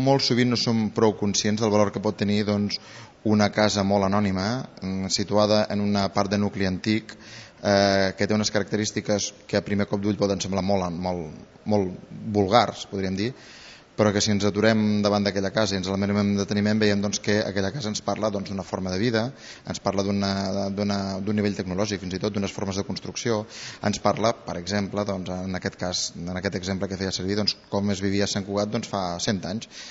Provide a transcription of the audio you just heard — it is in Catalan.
molt sovint no som prou conscients del valor que pot tenir una casa molt anònima, situada en una part de nucli antic, que té unes característiques que a primer cop d'ull poden semblar molt vulgars, podríem dir, però que si ens aturem davant d'aquella casa i ens la mirem amb deteniment veiem que aquella casa ens parla d'una forma de vida, ens parla d'un nivell tecnològic, fins i tot d'unes formes de construcció, ens parla, per exemple, en aquest exemple que feia servir, com es vivia a Sant Cugat fa 100 anys.